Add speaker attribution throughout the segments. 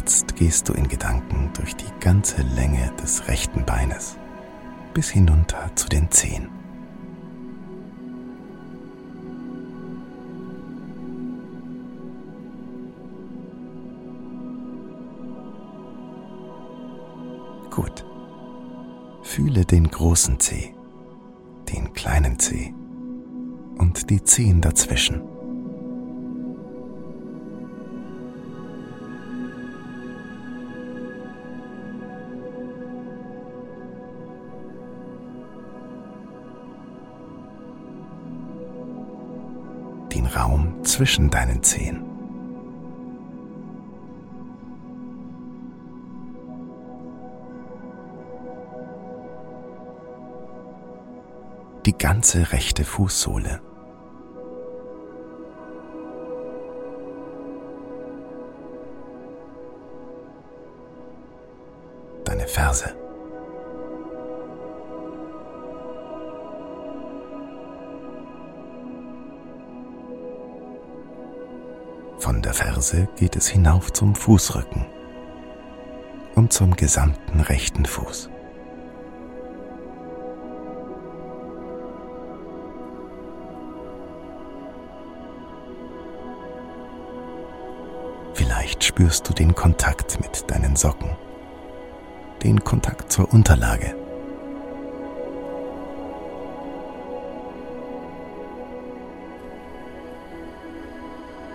Speaker 1: Jetzt gehst du in Gedanken durch die ganze Länge des rechten Beines bis hinunter zu den Zehen. Gut. Fühle den großen Zeh, den kleinen Zeh und die Zehen dazwischen. Den Raum zwischen deinen Zehen. Die ganze rechte Fußsohle. Deine Ferse. Von der Ferse geht es hinauf zum Fußrücken und zum gesamten rechten Fuß. Vielleicht spürst du den Kontakt mit deinen Socken, den Kontakt zur Unterlage.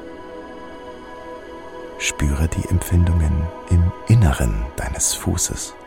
Speaker 1: Spüre die Empfindungen im Inneren deines Fußes.